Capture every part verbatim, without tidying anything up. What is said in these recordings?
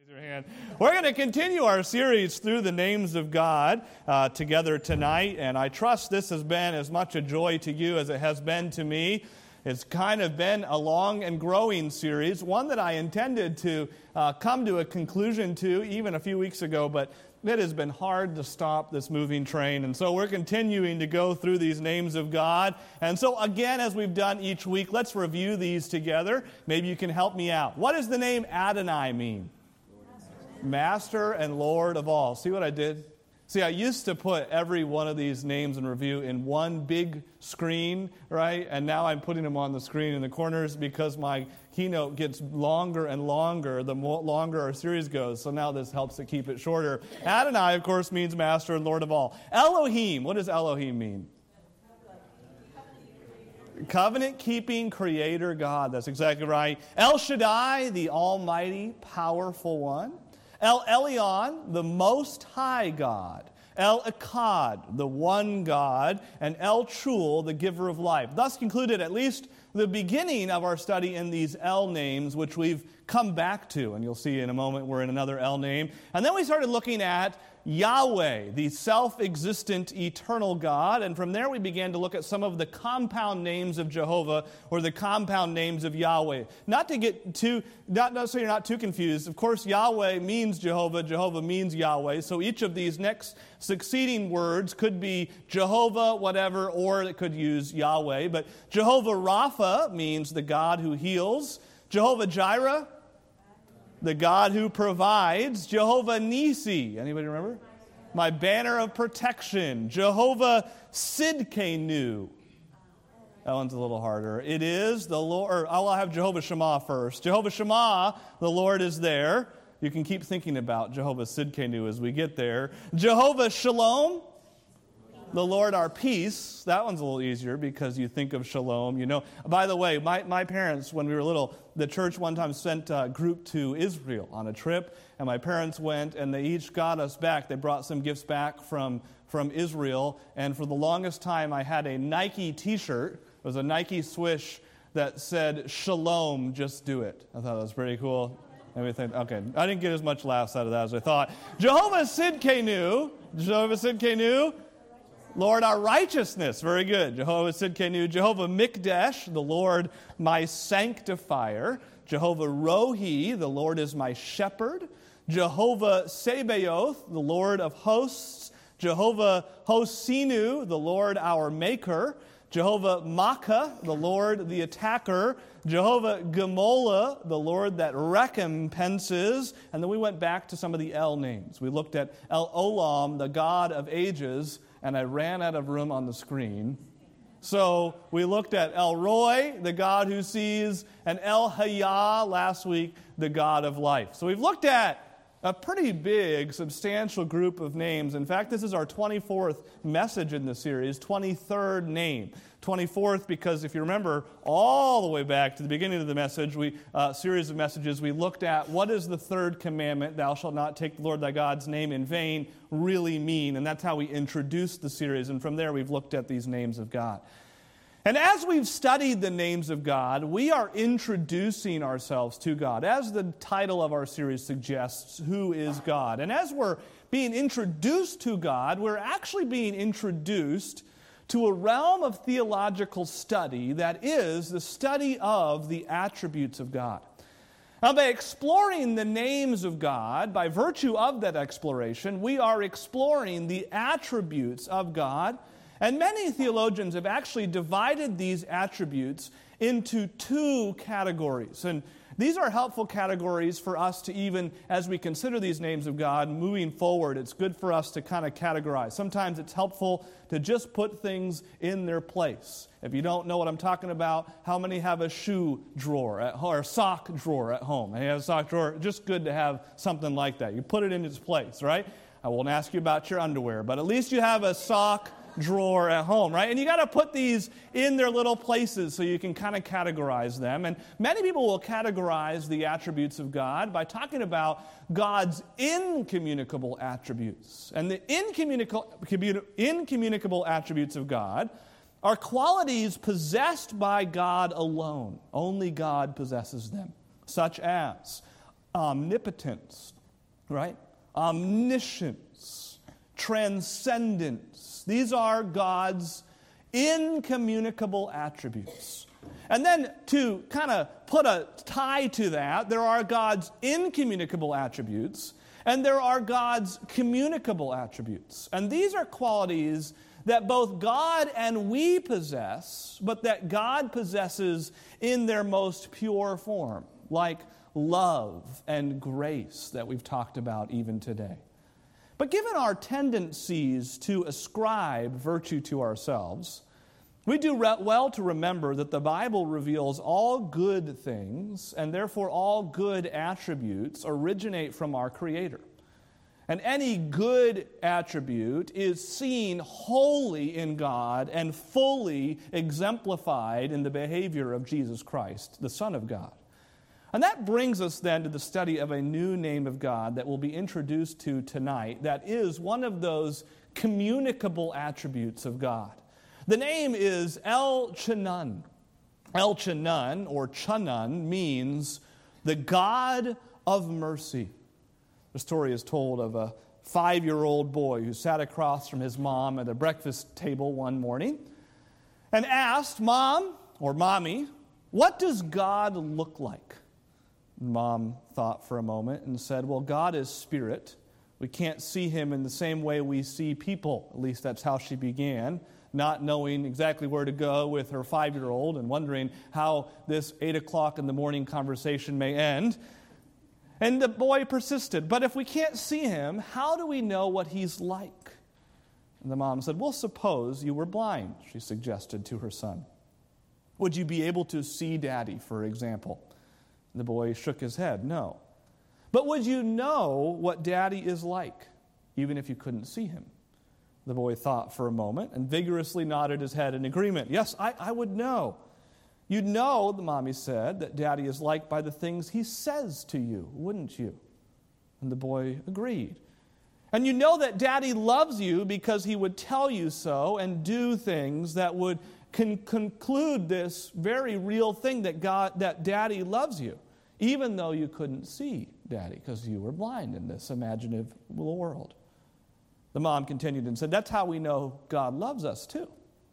Your hand. We're going to continue our series through the names of God uh, together tonight, and I trust this has been as much a joy to you as it has been to me. It's kind of been a long and growing series, one that I intended to uh, come to a conclusion to even a few weeks ago, but it has been hard to stop this moving train, and so we're continuing to go through these names of God. And so again, as we've done each week, let's review these together. Maybe you can help me out. What does the name Adonai mean? Master and Lord of all. See what I did? See, I used to put every one of these names in review in one big screen, right? And now I'm putting them on the screen in the corners because my keynote gets longer and longer the more longer our series goes. So now this helps to keep it shorter. Adonai, of course, means Master and Lord of all. Elohim, what does Elohim mean? Covenant-keeping Creator God. That's exactly right. El Shaddai, the Almighty, Powerful One. El Elyon, the Most High God. El Echad, the One God. And El Chul, the Giver of Life. Thus concluded at least the beginning of our study in these El names, which we've come back to. And you'll see in a moment we're in another El name. And then we started looking at Yahweh, the self-existent eternal God. And from there we began to look at some of the compound names of Jehovah or the compound names of Yahweh. Not to get too, not, not so you're not too confused. Of course, Yahweh means Jehovah, Jehovah means Yahweh. So each of these next succeeding words could be Jehovah, whatever, or it could use Yahweh. But Jehovah Rapha means the God who heals. Jehovah Jireh, the God who provides. Jehovah Nisi, anybody remember? My banner of protection. Jehovah Sidkenu. That one's a little harder. It is the Lord, or I'll have Jehovah Shammah first. Jehovah Shammah, the Lord is there. You can keep thinking about Jehovah Sidkenu as we get there. Jehovah Shalom, the Lord our peace. That one's a little easier because you think of shalom. You know. By the way, my, my parents, when we were little, the church one time sent a group to Israel on a trip, and my parents went, and they each got us back. They brought some gifts back from, from Israel, and for the longest time, I had a Nike t-shirt. It was a Nike swish that said, Shalom, just do it. I thought that was pretty cool. Everything. Okay, I didn't get as much laughs out of that as I thought. Jehovah Sidkenu, Jehovah Sidkenu, Lord, our righteousness. Very good. Jehovah Sidkenu. Jehovah Mikdash, the Lord, my sanctifier. Jehovah Rohi, the Lord is my shepherd. Jehovah Sabaoth, the Lord of hosts. Jehovah Hosinu, the Lord our maker. Jehovah Makkah, the Lord the attacker. Jehovah Gemola, the Lord that recompenses. And then we went back to some of the El names. We looked at El Olam, the God of ages, and I ran out of room on the screen. So we looked at El Roy, the God who sees, and El Hayah last week, the God of life. So we've looked at a pretty big, substantial group of names. In fact, this is our twenty-fourth message in the series, twenty-third name. twenty-fourth because if you remember, all the way back to the beginning of the message, we uh, series of messages, we looked at what is the third commandment, thou shalt not take the Lord thy God's name in vain, really mean. And that's how we introduced the series. And from there, we've looked at these names of God. And as we've studied the names of God, we are introducing ourselves to God. As the title of our series suggests, who is God? And as we're being introduced to God, we're actually being introduced to a realm of theological study that is the study of the attributes of God. Now, by exploring the names of God, by virtue of that exploration, we are exploring the attributes of God. And many theologians have actually divided these attributes into two categories. And these are helpful categories for us to even, as we consider these names of God, moving forward, it's good for us to kind of categorize. Sometimes it's helpful to just put things in their place. If you don't know what I'm talking about, how many have a shoe drawer at, or a sock drawer at home? And you have a sock drawer, just good to have something like that. You put it in its place, right? I won't ask you about your underwear, but at least you have a sock drawer at home, right? And you got to put these in their little places so you can kind of categorize them. And many people will categorize the attributes of God by talking about God's incommunicable attributes. And the incommunicable, incommunicable attributes of God are qualities possessed by God alone. Only God possesses them, such as omnipotence, right? Omniscience, transcendence. These are God's incommunicable attributes. And then to kind of put a tie to that, there are God's incommunicable attributes, and there are God's communicable attributes. And these are qualities that both God and we possess, but that God possesses in their most pure form, like love and grace that we've talked about even today. But given our tendencies to ascribe virtue to ourselves, we do well to remember that the Bible reveals all good things, and therefore all good attributes originate from our Creator. And any good attribute is seen wholly in God and fully exemplified in the behavior of Jesus Christ, the Son of God. And that brings us then to the study of a new name of God that we'll be introduced to tonight that is one of those communicable attributes of God. The name is El Chanun. El Chanun, or Chanun, means the God of mercy. The story is told of a five-year-old boy who sat across from his mom at the breakfast table one morning and asked, "Mom, or Mommy, what does God look like?" Mom thought for a moment and said, "Well, God is spirit. We can't see him in the same way we see people." At least that's how she began, not knowing exactly where to go with her five-year-old and wondering how this eight o'clock in the morning conversation may end. And the boy persisted, "But if we can't see him, how do we know what he's like?" And the mom said, "Well, suppose you were blind," she suggested to her son. "Would you be able to see Daddy, for example?" And the boy shook his head, "No." "But would you know what Daddy is like, even if you couldn't see him?" The boy thought for a moment and vigorously nodded his head in agreement. "Yes, I, I would know." "You'd know," the mommy said, "that Daddy is like by the things he says to you, wouldn't you?" And the boy agreed. "And you know that Daddy loves you because he would tell you so and do things that would con- conclude this very real thing that God, that Daddy loves you, even though you couldn't see Daddy because you were blind in this imaginative little world." The mom continued and said, "That's how we know God loves us too.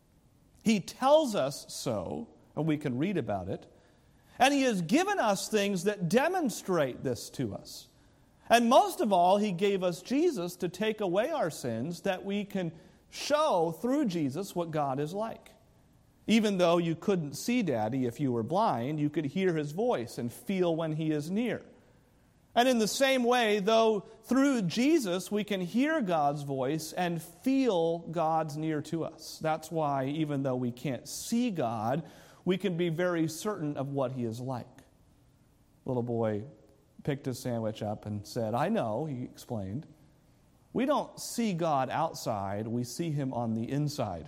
He tells us so, and we can read about it. And he has given us things that demonstrate this to us. And most of all, he gave us Jesus to take away our sins, that we can show through Jesus what God is like. Even though you couldn't see Daddy if you were blind, you could hear his voice and feel when he is near. And in the same way, though through Jesus we can hear God's voice and feel God's near to us. That's why even though we can't see God, we can be very certain of what he is like." Little boy picked his sandwich up and said, "I know," he explained. "We don't see God outside, we see him on the inside."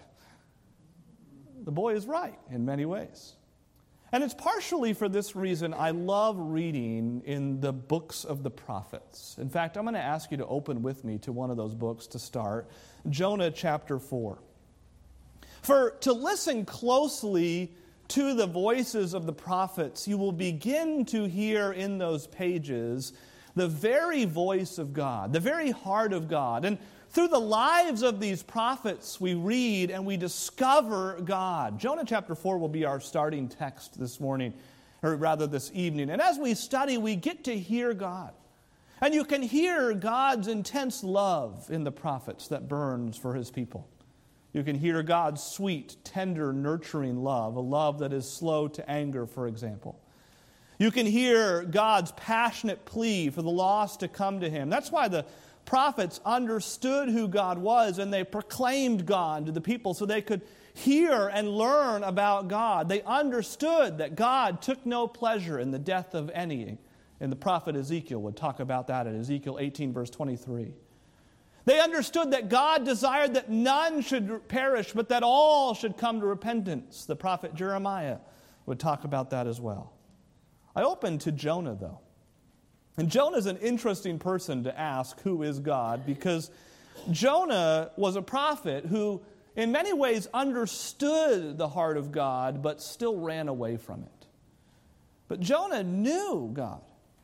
The boy is right in many ways. And it's partially for this reason I love reading in the books of the prophets. In fact, I'm going to ask you to open with me to one of those books to start, Jonah chapter four. For to listen closely to the voices of the prophets, you will begin to hear in those pages the very voice of God, the very heart of God. And through the lives of these prophets, we read and we discover God. Jonah chapter four will be our starting text this morning, or rather this evening. And as we study, we get to hear God. And you can hear God's intense love in the prophets that burns for his people. You can hear God's sweet, tender, nurturing love, a love that is slow to anger, for example. You can hear God's passionate plea for the lost to come to him. That's why the prophets understood who God was, and they proclaimed God to the people so they could hear and learn about God. They understood that God took no pleasure in the death of any. And the prophet Ezekiel would talk about that in Ezekiel eighteen, verse twenty-three. They understood that God desired that none should perish, but that all should come to repentance. The prophet Jeremiah would talk about that as well. I opened to Jonah, though. And Jonah is an interesting person to ask who is God, because Jonah was a prophet who in many ways understood the heart of God, but still ran away from it. But Jonah knew God.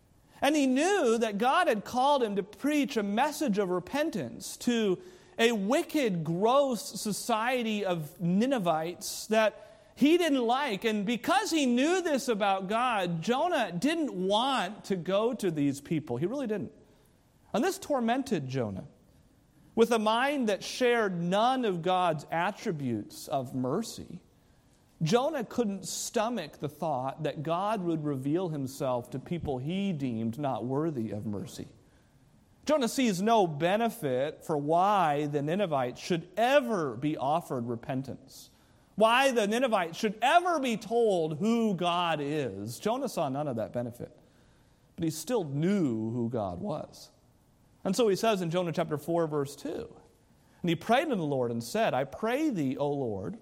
And he knew that God had called him to preach a message of repentance to a wicked, gross society of Ninevites that he didn't like. And because he knew this about God, Jonah didn't want to go to these people. He really didn't. And this tormented Jonah. With a mind that shared none of God's attributes of mercy, Jonah couldn't stomach the thought that God would reveal himself to people he deemed not worthy of mercy. Jonah sees no benefit for why the Ninevites should ever be offered repentance, why the Ninevites should ever be told who God is. Jonah saw none of that benefit, but he still knew who God was. And so he says in Jonah chapter four, verse two, and he prayed unto the Lord and said, I pray thee, O Lord,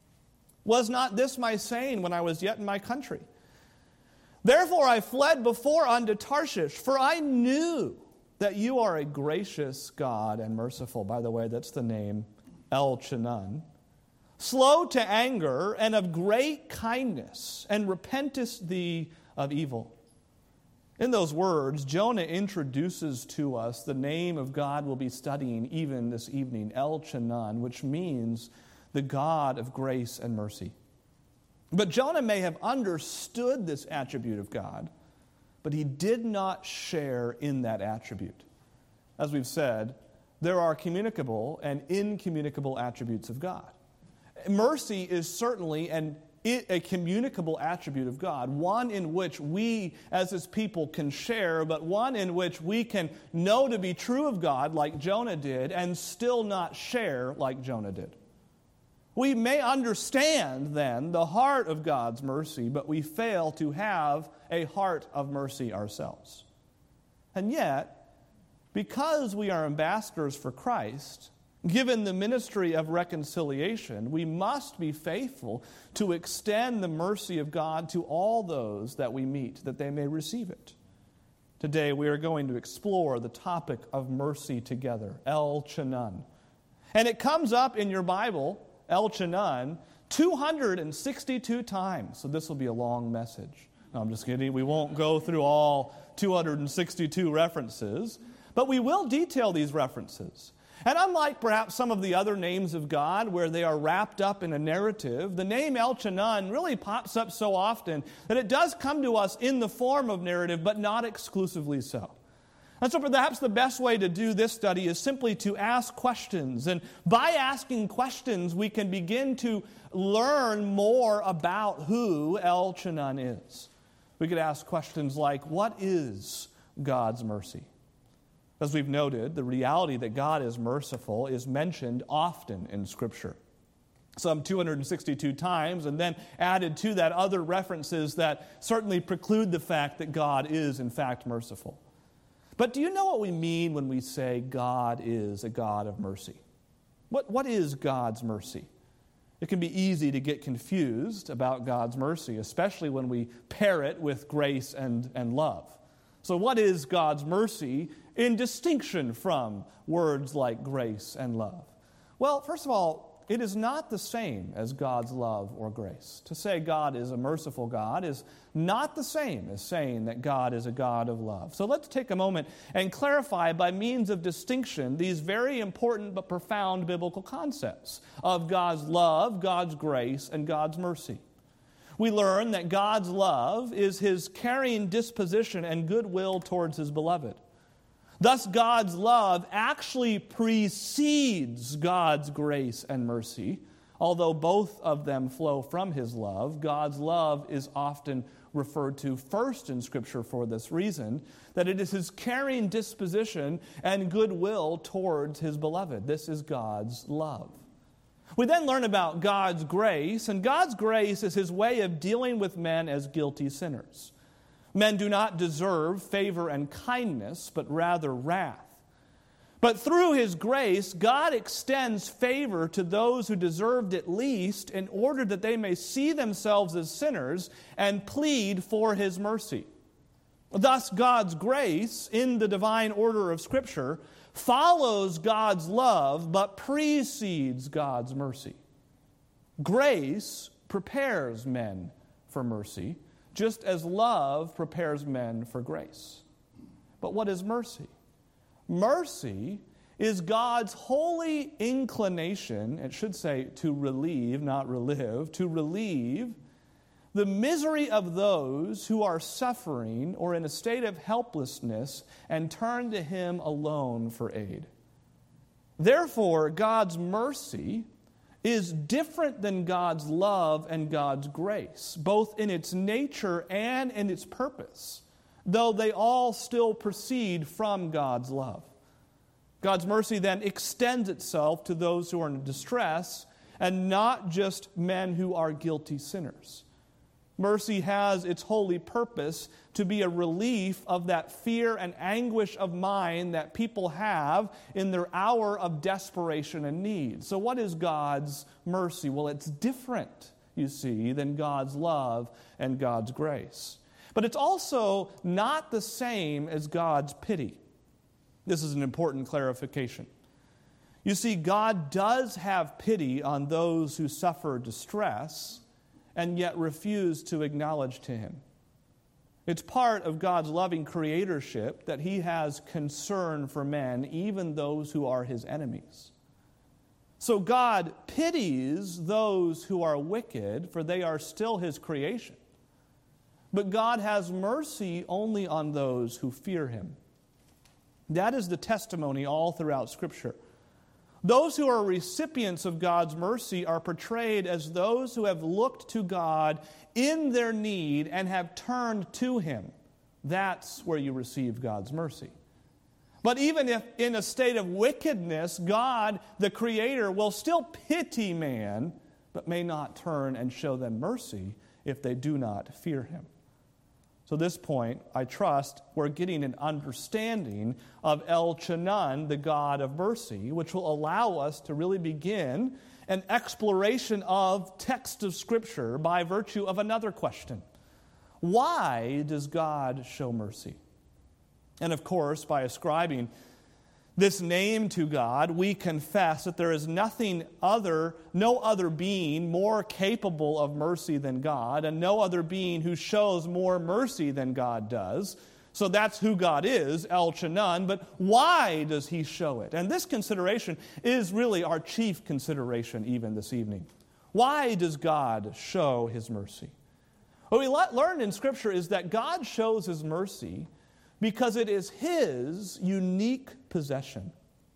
was not this my saying when I was yet in my country? Therefore I fled before unto Tarshish, for I knew that you are a gracious God and merciful. By the way, that's the name El-Chanan. Slow to anger and of great kindness, and repentest thee of evil. In those words, Jonah introduces to us the name of God we'll be studying even this evening, El-Chanan, which means the God of grace and mercy. But Jonah may have understood this attribute of God, but he did not share in that attribute. As we've said, there are communicable and incommunicable attributes of God. Mercy is certainly an, a communicable attribute of God, one in which we as His people can share, but one in which we can know to be true of God like Jonah did and still not share like Jonah did. We may understand, then, the heart of God's mercy, but we fail to have a heart of mercy ourselves. And yet, because we are ambassadors for Christ, given the ministry of reconciliation, we must be faithful to extend the mercy of God to all those that we meet, that they may receive it. Today, we are going to explore the topic of mercy together, El-Chanan. And it comes up in your Bible, El-Chanan, two hundred sixty-two times. So this will be a long message. No, I'm just kidding. We won't go through all two hundred sixty-two references, but we will detail these references. And unlike perhaps some of the other names of God where they are wrapped up in a narrative, the name El-Chanan really pops up so often that it does come to us in the form of narrative, but not exclusively so. And so perhaps the best way to do this study is simply to ask questions. And by asking questions, we can begin to learn more about who El-Chanan is. We could ask questions like, what is God's mercy? As we've noted, the reality that God is merciful is mentioned often in Scripture. Some two hundred sixty-two times, and then added to that other references that certainly preclude the fact that God is in fact merciful. But do you know what we mean when we say God is a God of mercy? What, what is God's mercy? It can be easy to get confused about God's mercy, especially when we pair it with grace and, and love. So what is God's mercy in distinction from words like grace and love? Well, first of all, it is not the same as God's love or grace. To say God is a merciful God is not the same as saying that God is a God of love. So let's take a moment and clarify by means of distinction these very important but profound biblical concepts of God's love, God's grace, and God's mercy. We learn that God's love is His caring disposition and goodwill towards His beloved. Thus, God's love actually precedes God's grace and mercy. Although both of them flow from His love, God's love is often referred to first in Scripture for this reason, that it is His caring disposition and goodwill towards His beloved. This is God's love. We then learn about God's grace, and God's grace is His way of dealing with men as guilty sinners. Men do not deserve favor and kindness, but rather wrath. But through His grace, God extends favor to those who deserved it least in order that they may see themselves as sinners and plead for His mercy. Thus, God's grace, in the divine order of Scripture, follows God's love, but precedes God's mercy. Grace prepares men for mercy, just as love prepares men for grace. But what is mercy? Mercy is God's holy inclination, it should say to relieve, not relive, to relieve the misery of those who are suffering or in a state of helplessness and turn to Him alone for aid. Therefore, God's mercy is different than God's love and God's grace, both in its nature and in its purpose, though they all still proceed from God's love. God's mercy then extends itself to those who are in distress and not just men who are guilty sinners. Mercy has its holy purpose to be a relief of that fear and anguish of mind that people have in their hour of desperation and need. So what is God's mercy? Well, it's different, you see, than God's love and God's grace. But it's also not the same as God's pity. This is an important clarification. You see, God does have pity on those who suffer distress and yet refuse to acknowledge to Him. It's part of God's loving creatorship that He has concern for men, even those who are His enemies. So God pities those who are wicked, for they are still His creation. But God has mercy only on those who fear Him. That is the testimony all throughout Scripture. Those who are recipients of God's mercy are portrayed as those who have looked to God in their need and have turned to Him. That's where you receive God's mercy. But even if in a state of wickedness, God, the Creator, will still pity man, but may not turn and show them mercy if they do not fear Him. So at this point, I trust we're getting an understanding of El Chanan, the God of mercy, which will allow us to really begin an exploration of text of Scripture by virtue of another question. Why does God show mercy? And of course, by ascribing this name to God, we confess that there is nothing other, no other being more capable of mercy than God, and no other being who shows more mercy than God does. So that's who God is, El Chanan, but why does He show it? And this consideration is really our chief consideration even this evening. Why does God show His mercy? What we learn in Scripture is that God shows His mercy because it is His unique possession.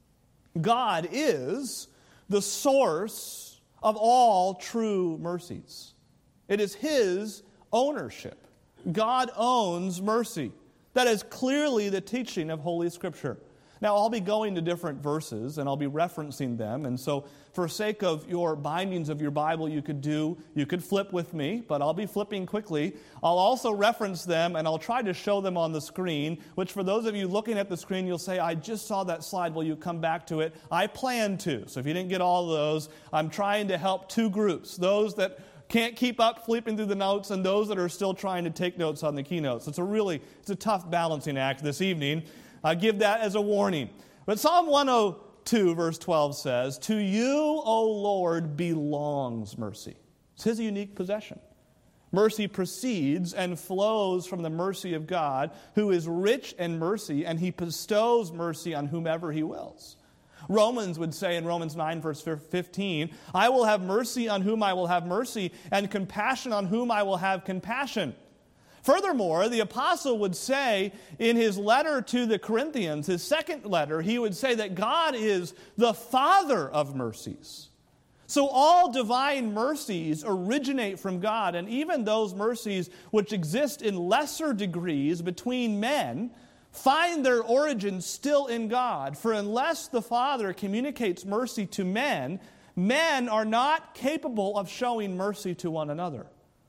God is the source of all true mercies. It is His ownership. God owns mercy. That is clearly the teaching of Holy Scripture. Now, I'll be going to different verses, and I'll be referencing them. And so, for sake of your bindings of your Bible, you could do, you could flip with me, but I'll be flipping quickly. I'll also reference them, and I'll try to show them on the screen, which for those of you looking at the screen, you'll say, I just saw that slide. Will you come back to it? I plan to. So if you didn't get all of those, I'm trying to help two groups. Those that can't keep up flipping through the notes, and those that are still trying to take notes on the keynotes. It's a really, it's a tough balancing act this evening. I give that as a warning. But Psalm one oh two, verse twelve says, to you, O Lord, belongs mercy. It's His unique possession. Mercy proceeds and flows from the mercy of God, who is rich in mercy, and He bestows mercy on whomever He wills. Romans would say in Romans nine, verse fifteen, I will have mercy on whom I will have mercy, and compassion on whom I will have compassion. Furthermore, the apostle would say in his letter to the Corinthians, his second letter, he would say that God is the Father of mercies. So all divine mercies originate from God, and even those mercies which exist in lesser degrees between men find their origin still in God. For unless the Father communicates mercy to men, men are not capable of showing mercy to one another.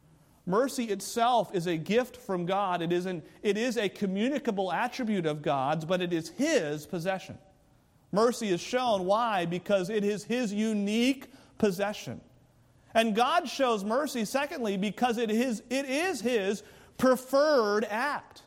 Mercy itself is a gift from God. It is, an, it is a communicable attribute of God's, but it is His possession. Mercy is shown. Why? Because it is His unique possession. And God shows mercy, secondly, because it is, it is His preferred act.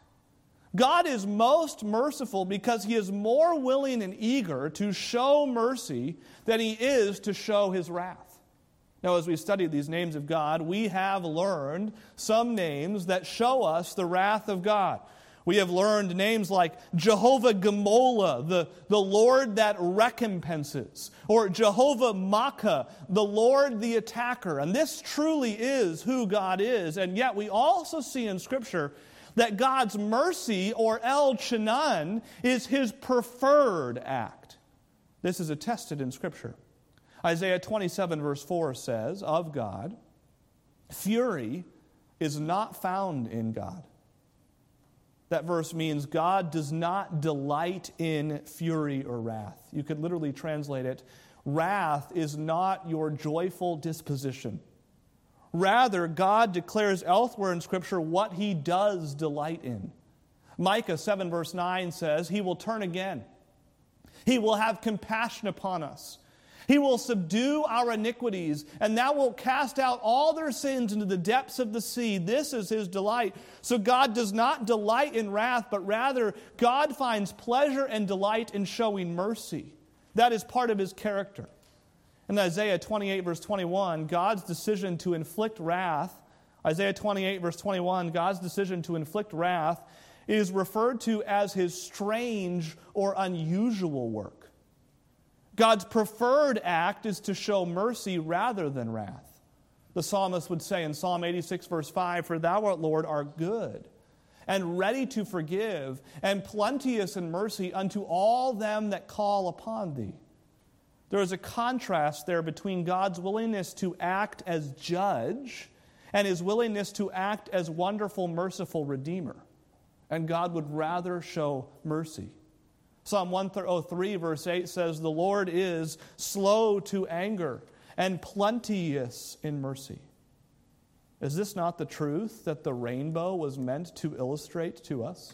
God is most merciful because He is more willing and eager to show mercy than He is to show His wrath. Now, as we study these names of God, we have learned some names that show us the wrath of God. We have learned names like Jehovah Gamola, the, the Lord that recompenses, or Jehovah Makkah, the Lord the attacker. And this truly is who God is. And yet we also see in Scripture that God's mercy, or El Chanan, is His preferred act. This is attested in Scripture. Isaiah twenty-seven verse four says of God, fury is not found in God. That verse means God does not delight in fury or wrath. You could literally translate it, wrath is not your joyful disposition. Rather, God declares elsewhere in Scripture what He does delight in. Micah seven verse nine says, He will turn again. He will have compassion upon us. He will subdue our iniquities, and thou wilt cast out all their sins into the depths of the sea. This is His delight. So God does not delight in wrath, but rather God finds pleasure and delight in showing mercy. That is part of His character. In Isaiah twenty-eight verse twenty-one, God's decision to inflict wrath, Isaiah twenty-eight verse twenty-one, God's decision to inflict wrath is referred to as His strange or unusual work. God's preferred act is to show mercy rather than wrath. The psalmist would say in Psalm eighty-six verse five, For thou art, Lord, art good, and ready to forgive, and plenteous in mercy unto all them that call upon thee. There is a contrast there between God's willingness to act as judge and His willingness to act as wonderful, merciful Redeemer. And God would rather show mercy. Psalm one oh three verse eight says, The Lord is slow to anger and plenteous in mercy. Is this not the truth that the rainbow was meant to illustrate to us?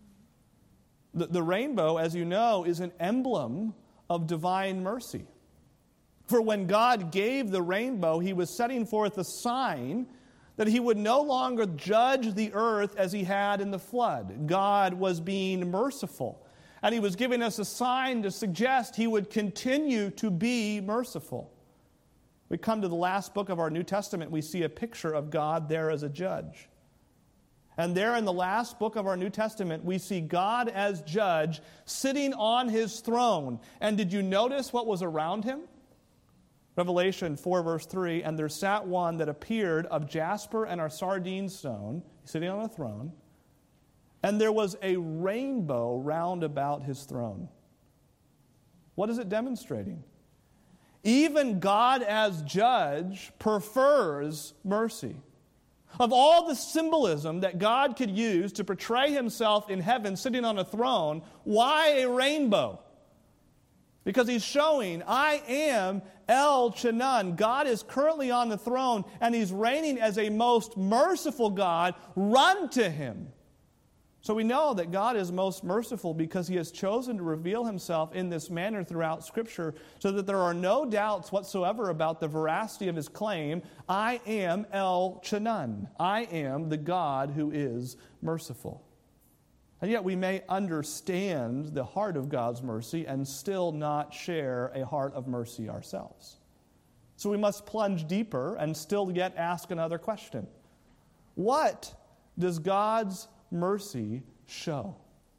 The, the rainbow, as you know, is an emblem of divine mercy. For when God gave the rainbow, He was setting forth a sign that He would no longer judge the earth as He had in the flood. God was being merciful. And He was giving us a sign to suggest He would continue to be merciful. We come to the last book of our New Testament, we see a picture of God there as a judge. And there in the last book of our New Testament, we see God as judge sitting on His throne. And did you notice what was around Him? Revelation four verse three, And there sat one that appeared of jasper and a sardine stone, sitting on a throne, and there was a rainbow round about His throne. What is it demonstrating? Even God as judge prefers mercy. Of all the symbolism that God could use to portray Himself in heaven sitting on a throne, why a rainbow? Because He's showing, I am El Chanan. God is currently on the throne, and He's reigning as a most merciful God. Run to Him. So we know that God is most merciful because He has chosen to reveal Himself in this manner throughout Scripture so that there are no doubts whatsoever about the veracity of His claim, I am El Chanan. I am the God who is merciful. And yet we may understand the heart of God's mercy and still not share a heart of mercy ourselves. So we must plunge deeper and still yet ask another question. What does God's mercy show?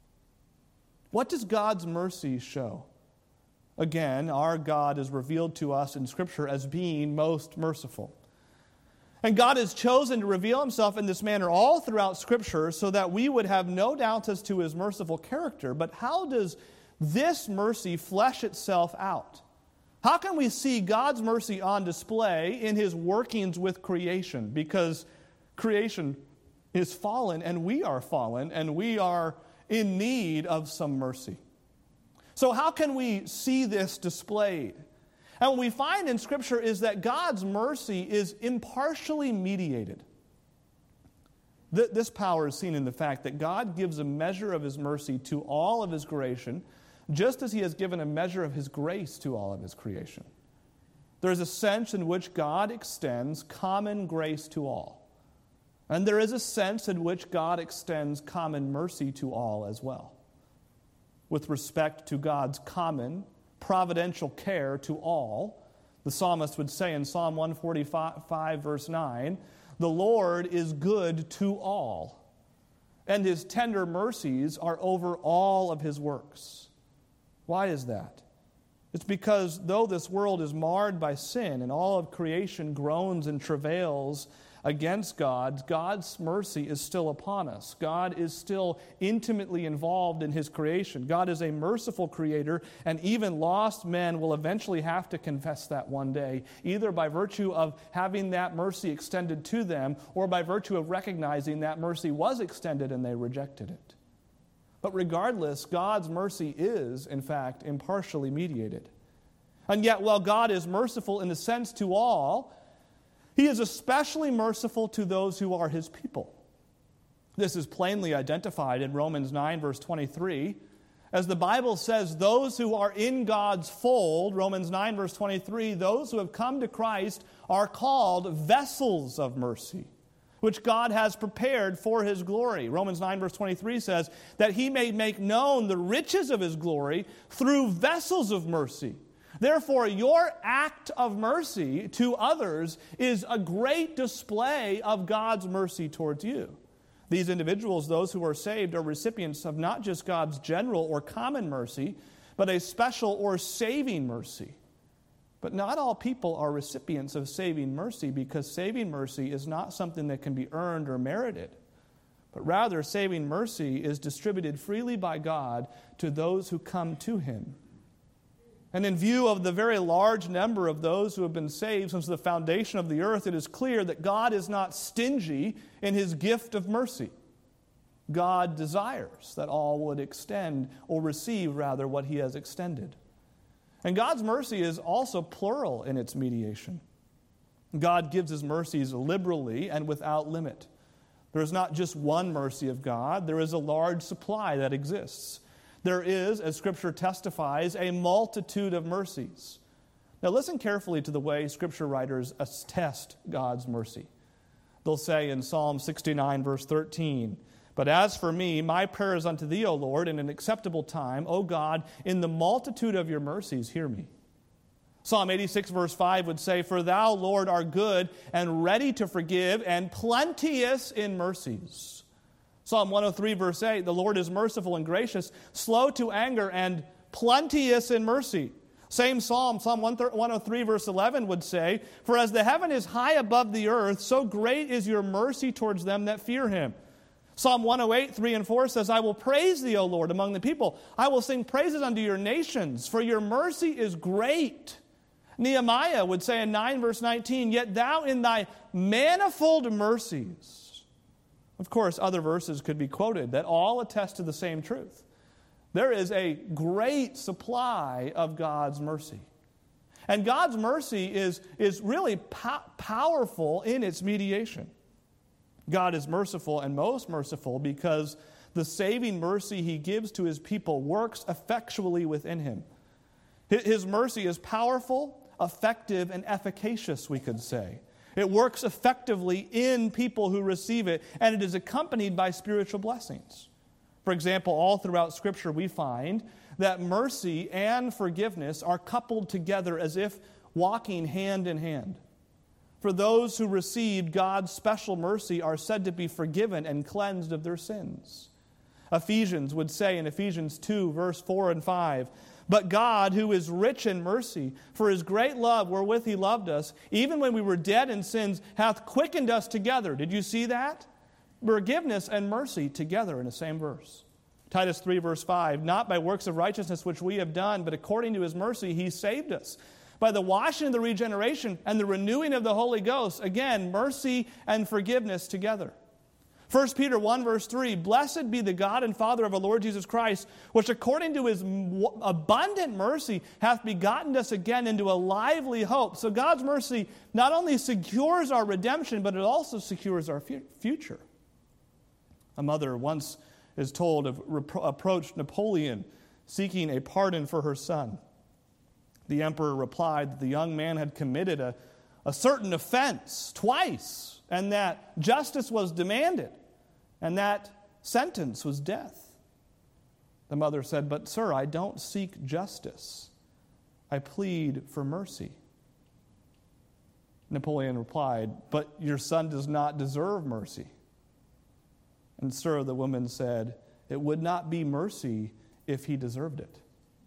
What does God's mercy show? Again, our God is revealed to us in Scripture as being most merciful. And God has chosen to reveal Himself in this manner all throughout Scripture so that we would have no doubts as to His merciful character. But how does this mercy flesh itself out? How can we see God's mercy on display in His workings with creation? Because creation is fallen, and we are fallen, and we are in need of some mercy. So how can we see this displayed? And what we find in Scripture is that God's mercy is impartially mediated. Th- this power is seen in the fact that God gives a measure of His mercy to all of His creation, just as He has given a measure of His grace to all of His creation. There is a sense in which God extends common grace to all. And there is a sense in which God extends common mercy to all as well. With respect to God's common, providential care to all, the psalmist would say in Psalm one forty-five, verse nine, The Lord is good to all. and his tender mercies are over all of his works. Why is that? It's because though this world is marred by sin and all of creation groans and travails against God, God's mercy is still upon us. God is still intimately involved in his creation. God is a merciful creator, and even lost men will eventually have to confess that one day, either by virtue of having that mercy extended to them or by virtue of recognizing that mercy was extended and they rejected it. But regardless, God's mercy is, in fact, impartially mediated. And yet, while God is merciful in a sense to all, he is especially merciful to those who are his people. This is plainly identified in Romans nine, verse twenty-three. As the Bible says, those who are in God's fold, Romans nine, verse twenty-three, those who have come to Christ are called vessels of mercy, which God has prepared for his glory. Romans nine, verse twenty-three says that he may make known the riches of his glory through vessels of mercy. Therefore, your act of mercy to others is a great display of God's mercy towards you. These individuals, those who are saved, are recipients of not just God's general or common mercy, but a special or saving mercy. But not all people are recipients of saving mercy, because saving mercy is not something that can be earned or merited. But rather, saving mercy is distributed freely by God to those who come to him. And in view of the very large number of those who have been saved since the foundation of the earth, it is clear that God is not stingy in his gift of mercy. God desires that all would extend, or receive rather, what he has extended. And God's mercy is also plural in its mediation. God gives his mercies liberally and without limit. There is not just one mercy of God, there is a large supply that exists. There is, as Scripture testifies, a multitude of mercies. Now listen carefully to the way Scripture writers attest God's mercy. They'll say in Psalm sixty-nine, verse thirteen, "But as for me, my prayer is unto thee, O Lord, in an acceptable time. O God, in the multitude of your mercies, hear me." Psalm eighty-six, verse five would say, "For thou, Lord, art good and ready to forgive and plenteous in mercies." Psalm one oh three, verse eight, "The Lord is merciful and gracious, slow to anger, and plenteous in mercy." Same psalm, Psalm one oh three, verse eleven would say, "For as the heaven is high above the earth, so great is your mercy towards them that fear him." Psalm one oh eight, three and four says, "I will praise thee, O Lord, among the people. I will sing praises unto your nations, for your mercy is great." Nehemiah would say in nine, verse nineteen, "Yet thou in thy manifold mercies." Of course, other verses could be quoted that all attest to the same truth. There is a great supply of God's mercy. And God's mercy is, is really po- powerful in its mediation. God is merciful and most merciful because the saving mercy he gives to his people works effectually within him. His mercy is powerful, effective, and efficacious, we could say. It works effectively in people who receive it, and it is accompanied by spiritual blessings. For example, all throughout Scripture we find that mercy and forgiveness are coupled together as if walking hand in hand. For those who received God's special mercy are said to be forgiven and cleansed of their sins. Ephesians would say in Ephesians two, verse four and five, "But God, who is rich in mercy, for his great love wherewith he loved us, even when we were dead in sins, hath quickened us together." Did you see that? Forgiveness and mercy together in the same verse. Titus three, verse five, "Not by works of righteousness which we have done, but according to his mercy he saved us, by the washing of the regeneration and the renewing of the Holy Ghost." Again, mercy and forgiveness together. First Peter one, verse three, "Blessed be the God and Father of our Lord Jesus Christ, which according to his abundant mercy hath begotten us again into a lively hope." So God's mercy not only secures our redemption, but it also secures our future. A mother once is told of repro- approached Napoleon seeking a pardon for her son. The emperor replied that the young man had committed a, a certain offense twice, and that justice was demanded, and that sentence was death. The mother said, "But sir, I don't seek justice. I plead for mercy." Napoleon replied, "But your son does not deserve mercy." And sir, the woman said, it would not be mercy if he deserved it.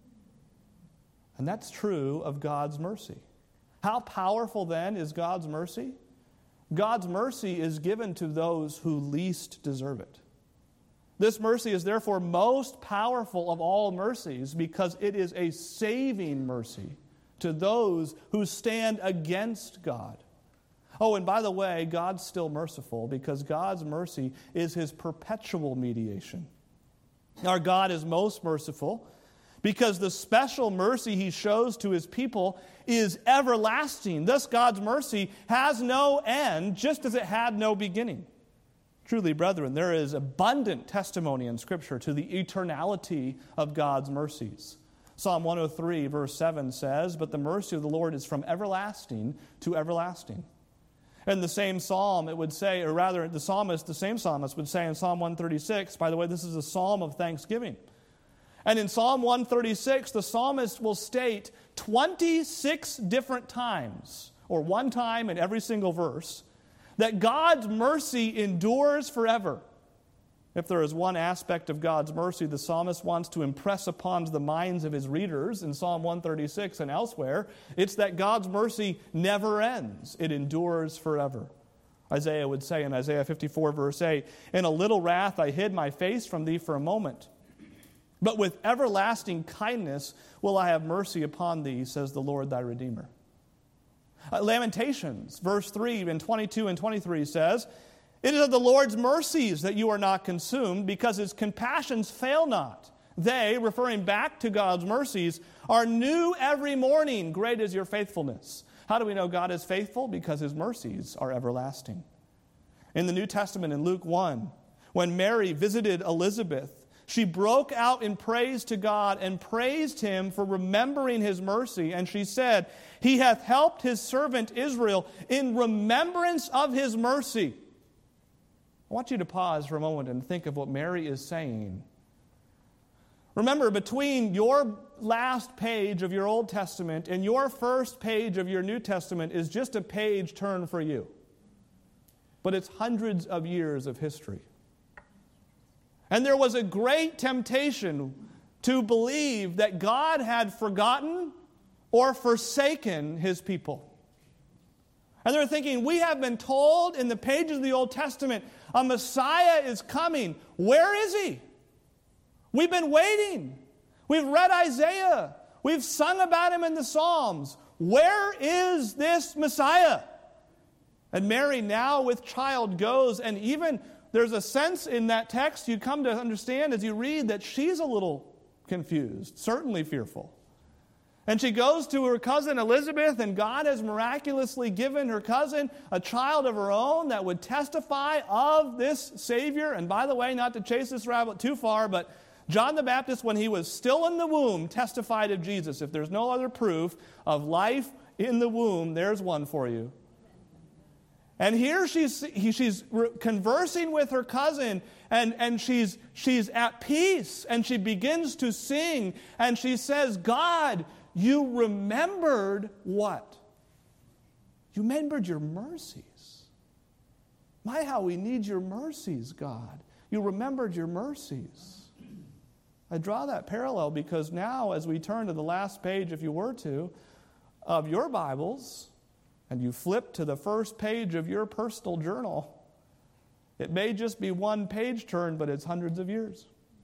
And that's true of God's mercy. How powerful then is God's mercy? God's mercy is given to those who least deserve it. This mercy is therefore most powerful of all mercies because it is a saving mercy to those who stand against God. Oh, and by the way, God's still merciful because God's mercy is His perpetual mediation. Our God is most merciful because the special mercy He shows to His people is everlasting. Thus, God's mercy has no end, just as it had no beginning. Truly, brethren, there is abundant testimony in Scripture to the eternality of God's mercies. Psalm one oh three, verse seven says, but the mercy of the Lord is from everlasting to everlasting. In the same psalm, it would say, or rather, the psalmist, the same psalmist would say in Psalm one thirty-six, by the way, this is a psalm of thanksgiving. And in Psalm one thirty-six, the psalmist will state twenty-six different times, or one time in every single verse, that God's mercy endures forever. If there is one aspect of God's mercy the psalmist wants to impress upon the minds of his readers in Psalm one thirty-six and elsewhere, it's that God's mercy never ends. It endures forever. Isaiah would say in Isaiah fifty-four, verse eight, in a little wrath I hid my face from thee for a moment. But with everlasting kindness will I have mercy upon thee, says the Lord thy Redeemer. Uh, Lamentations, verse three and twenty-two and twenty-three says, it is of the Lord's mercies that you are not consumed, because His compassions fail not. They, referring back to God's mercies, are new every morning. Great is your faithfulness. How do we know God is faithful? Because His mercies are everlasting. In the New Testament, in Luke one, when Mary visited Elizabeth, she broke out in praise to God and praised Him for remembering His mercy. And she said, He hath helped His servant Israel in remembrance of His mercy. I want you to pause for a moment and think of what Mary is saying. Remember, between your last page of your Old Testament and your first page of your New Testament is just a page turn for you. But it's hundreds of years of history. And there was a great temptation to believe that God had forgotten or forsaken His people. And they're thinking, we have been told in the pages of the Old Testament, a Messiah is coming. Where is He? We've been waiting. We've read Isaiah. We've sung about Him in the Psalms. Where is this Messiah? And Mary, now with child, goes, and even there's a sense in that text you come to understand as you read that she's a little confused, certainly fearful. And she goes to her cousin Elizabeth, and God has miraculously given her cousin a child of her own that would testify of this Savior. And by the way, not to chase this rabbit too far, but John the Baptist, when he was still in the womb, testified of Jesus. If there's no other proof of life in the womb, there's one for you. And here she's she's conversing with her cousin, and, and she's she's at peace, and she begins to sing, and she says, God, you remembered what? You remembered your mercies. My, how we need your mercies, God. You remembered your mercies. I draw that parallel because now, as we turn to the last page, if you were to, of your Bibles, and you flip to the first page of your personal journal, it may just be one page turn, but it's hundreds of years.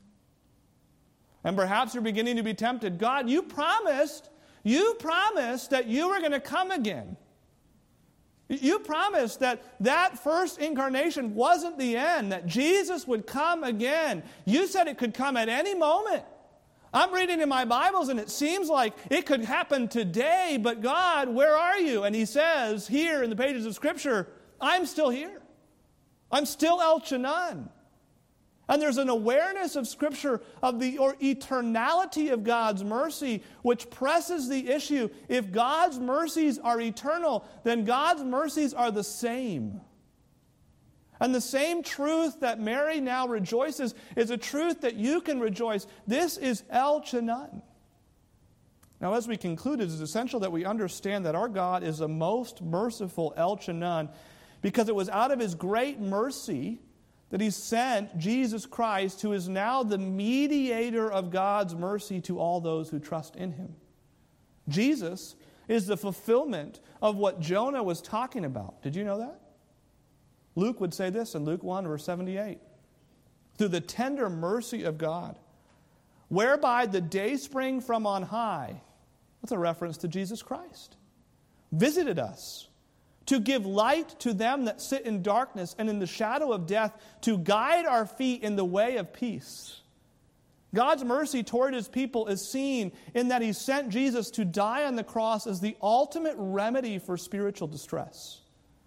And perhaps you're beginning to be tempted. God, you promised, you promised that you were going to come again. You promised that that first incarnation wasn't the end, that Jesus would come again. You said it could come at any moment. I'm reading in my Bibles, and it seems like it could happen today, but God, where are you? And He says here in the pages of Scripture, I'm still here. I'm still El Chanan. And there's an awareness of Scripture of the or eternality of God's mercy, which presses the issue. If God's mercies are eternal, then God's mercies are the same. And the same truth that Mary now rejoices is a truth that you can rejoice. This is El Chanan. Now, as we conclude, it is essential that we understand that our God is the most merciful El Chanan, because it was out of His great mercy that he sent Jesus Christ, who is now the mediator of God's mercy to all those who trust in him. Jesus is the fulfillment of what Jonah was talking about. Did you know that? Luke would say this in Luke one, verse seventy-eight. Through the tender mercy of God, whereby the dayspring from on high, that's a reference to Jesus Christ, visited us, to give light to them that sit in darkness and in the shadow of death, to guide our feet in the way of peace. God's mercy toward his people is seen in that he sent Jesus to die on the cross as the ultimate remedy for spiritual distress.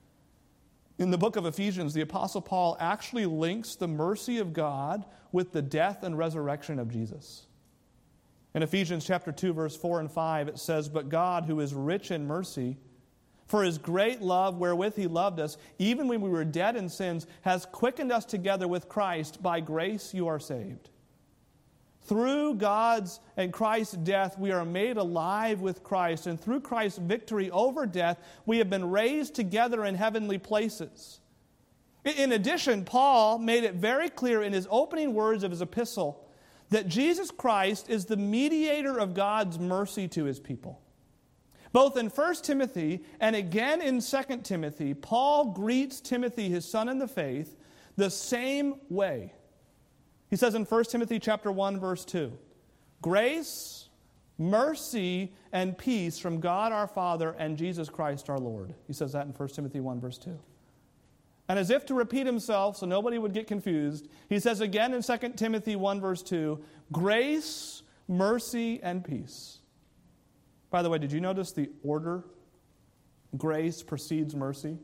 In the book of Ephesians, the Apostle Paul actually links the mercy of God with the death and resurrection of Jesus. In Ephesians chapter two, verse four and five, it says, "But God, who is rich in mercy, for his great love wherewith he loved us, even when we were dead in sins, has quickened us together with Christ. By grace you are saved." Through God's and Christ's death, we are made alive with Christ. And through Christ's victory over death, we have been raised together in heavenly places. In addition, Paul made it very clear in his opening words of his epistle that Jesus Christ is the mediator of God's mercy to his people. Both in First Timothy and again in Second Timothy, Paul greets Timothy, his son in the faith, the same way. He says in First Timothy chapter one, verse two, "Grace, mercy, and peace from God our Father and Jesus Christ our Lord." He says that in First Timothy one, verse two. And as if to repeat himself so nobody would get confused, he says again in Second Timothy one, verse two, "Grace, mercy, and peace." By the way, did you notice the order? Grace precedes mercy.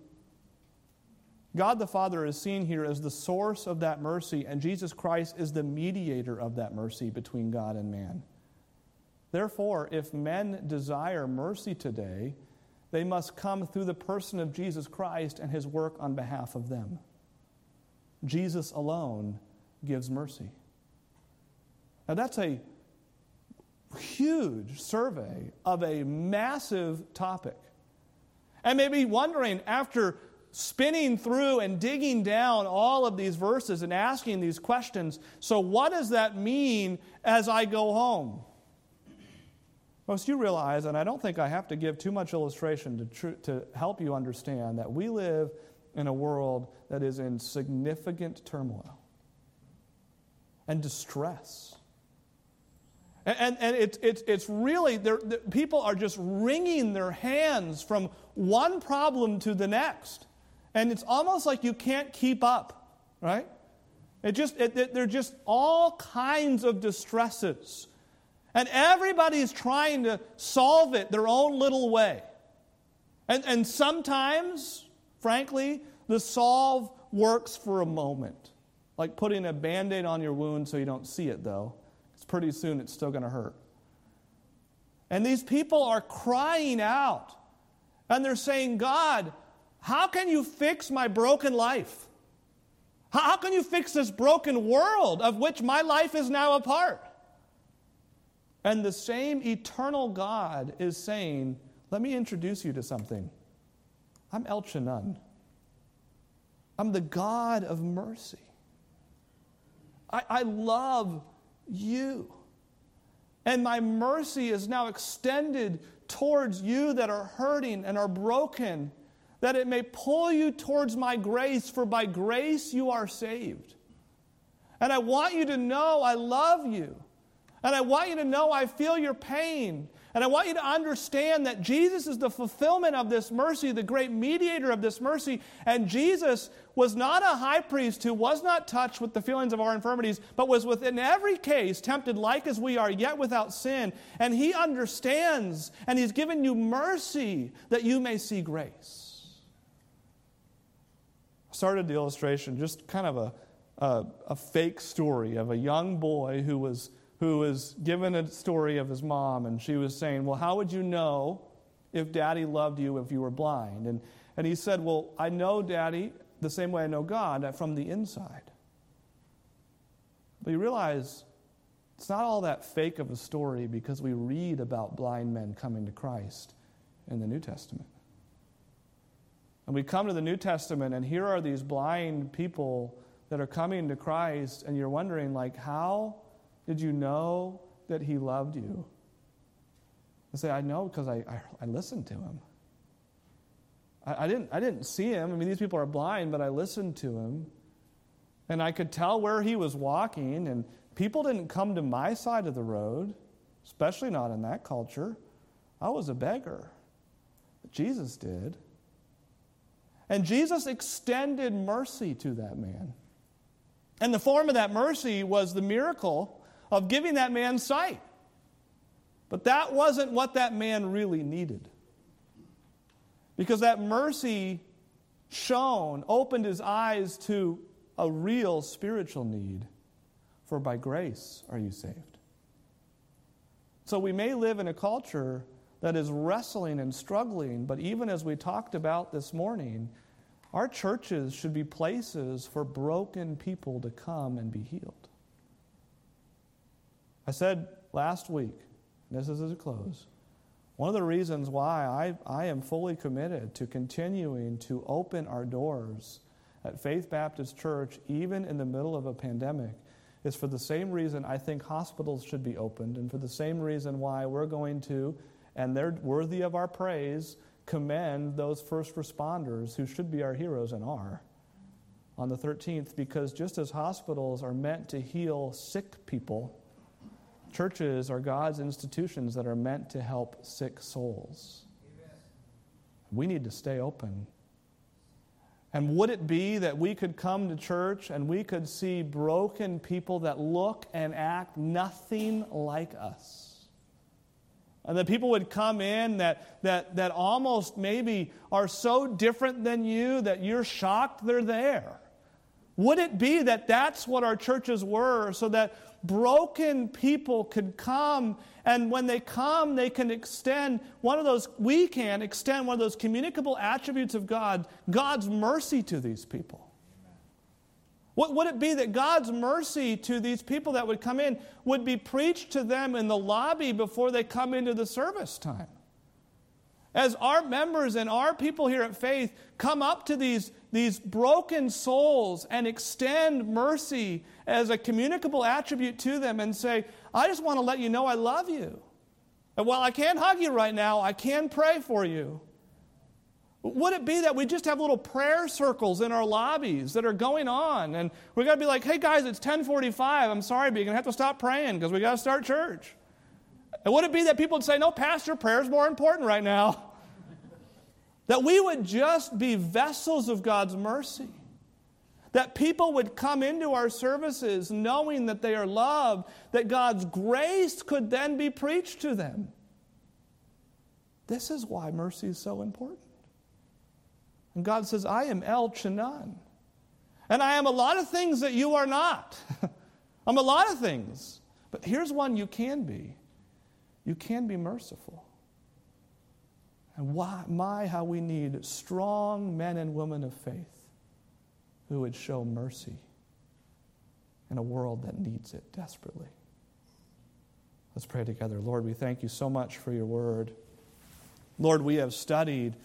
God the Father is seen here as the source of that mercy, and Jesus Christ is the mediator of that mercy between God and man. Therefore, if men desire mercy today, they must come through the person of Jesus Christ and his work on behalf of them. Jesus alone gives mercy. Now that's a huge survey of a massive topic. And maybe wondering, after spinning through and digging down all of these verses and asking these questions, so what does that mean as I go home? Most you realize, and I don't think I have to give too much illustration to, tr- to help you understand, that we live in a world that is in significant turmoil and distress. And, and, and it, it, it's really, the, people are just wringing their hands from one problem to the next. And it's almost like you can't keep up, right? It just, it, it, they're just all kinds of distresses. And everybody's trying to solve it their own little way. And, and sometimes, frankly, the solve works for a moment. Like putting a Band-Aid on your wound so you don't see it, though. It's pretty soon it's still going to hurt. And these people are crying out. And they're saying, "God, how can you fix my broken life? How, how can you fix this broken world of which my life is now a part?" And the same eternal God is saying, "Let me introduce you to something. I'm El Shaddai. I'm the God of mercy. I, I love you. And my mercy is now extended towards you that are hurting and are broken, that it may pull you towards my grace, for by grace you are saved. And I want you to know I love you. And I want you to know I feel your pain. And I want you to understand that Jesus is the fulfillment of this mercy, the great mediator of this mercy. And Jesus was not a high priest who was not touched with the feelings of our infirmities, but was within every case tempted like as we are, yet without sin. And he understands, and he's given you mercy that you may see grace. I started the illustration, just kind of a, a, a fake story of a young boy who was who was given a story of his mom, and she was saying, "Well, how would you know if Daddy loved you if you were blind?" And, and he said, "Well, I know Daddy the same way I know God, from the inside." But you realize it's not all that fake of a story, because we read about blind men coming to Christ in the New Testament. And we come to the New Testament, and here are these blind people that are coming to Christ, and you're wondering, like, how did you know that he loved you? I say, I know because I, I, I listened to him. I, I didn't I didn't see him. I mean, these people are blind, but I listened to him. And I could tell where he was walking, and people didn't come to my side of the road, especially not in that culture. I was a beggar. But Jesus did. And Jesus extended mercy to that man. And the form of that mercy was the miracle of giving that man sight. But that wasn't what that man really needed. Because that mercy shone, opened his eyes to a real spiritual need. For by grace are you saved. So we may live in a culture that is wrestling and struggling, but even as we talked about this morning, our churches should be places for broken people to come and be healed. I said last week, and this is as a close, one of the reasons why I, I am fully committed to continuing to open our doors at Faith Baptist Church, even in the middle of a pandemic, is for the same reason I think hospitals should be opened, and for the same reason why we're going to, and they're worthy of our praise, commend those first responders who should be our heroes and are on the thirteenth, because just as hospitals are meant to heal sick people, churches are God's institutions that are meant to help sick souls. Amen. We need to stay open. And would it be that we could come to church and we could see broken people that look and act nothing like us? And that people would come in that, that, that almost maybe are so different than you that you're shocked they're there. Would it be that that's what our churches were, so that broken people could come, and when they come, they can extend one of those, we can extend one of those communicable attributes of God, God's mercy to these people. What would it be that God's mercy to these people that would come in would be preached to them in the lobby before they come into the service time? As our members and our people here at Faith come up to these, these broken souls and extend mercy as a communicable attribute to them and say, I just want to let you know I love you. And while I can't hug you right now, I can pray for you. Would it be that we just have little prayer circles in our lobbies that are going on, and we're going to be like, hey guys, it's ten forty-five. I'm sorry, but you're going to have to stop praying because we got to start church. And would it be that people would say, no, Pastor, prayer is more important right now? That we would just be vessels of God's mercy. That people would come into our services knowing that they are loved, that God's grace could then be preached to them. This is why mercy is so important. And God says, I am El Chanan. And I am a lot of things that you are not. I'm a lot of things. But here's one you can be. You can be merciful. And why, my, how we need strong men and women of faith who would show mercy in a world that needs it desperately. Let's pray together. Lord, we thank you so much for your word. Lord, we have studied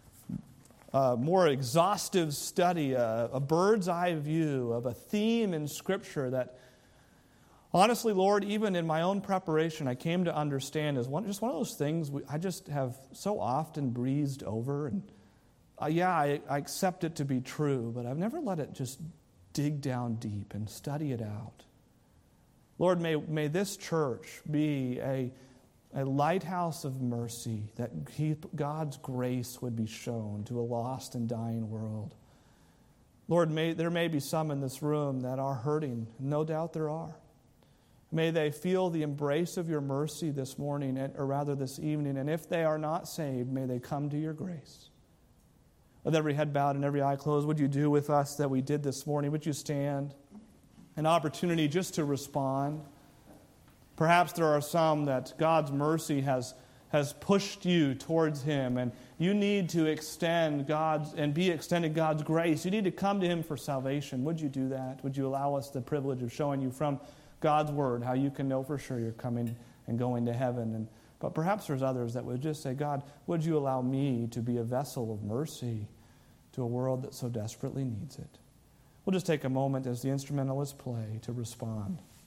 a more exhaustive study, a, a bird's eye view of a theme in Scripture that, honestly, Lord, even in my own preparation, I came to understand is one, just one of those things we, I just have so often breezed over. And uh, yeah, I, I accept it to be true, but I've never let it just dig down deep and study it out. Lord, may, may this church be a A lighthouse of mercy, that he, God's grace would be shown to a lost and dying world. Lord, may, there may be some in this room that are hurting. No doubt there are. May they feel the embrace of your mercy this morning, or rather this evening. And if they are not saved, may they come to your grace. With every head bowed and every eye closed, would you do with us that we did this morning? Would you stand? An opportunity just to respond. Perhaps there are some that God's mercy has, has pushed you towards him, and you need to extend God's and be extended God's grace. You need to come to him for salvation. Would you do that? Would you allow us the privilege of showing you from God's word how you can know for sure you're coming and going to heaven? And but perhaps there's others that would just say, God, would you allow me to be a vessel of mercy to a world that so desperately needs it? We'll just take a moment as the instrumentalists play to respond.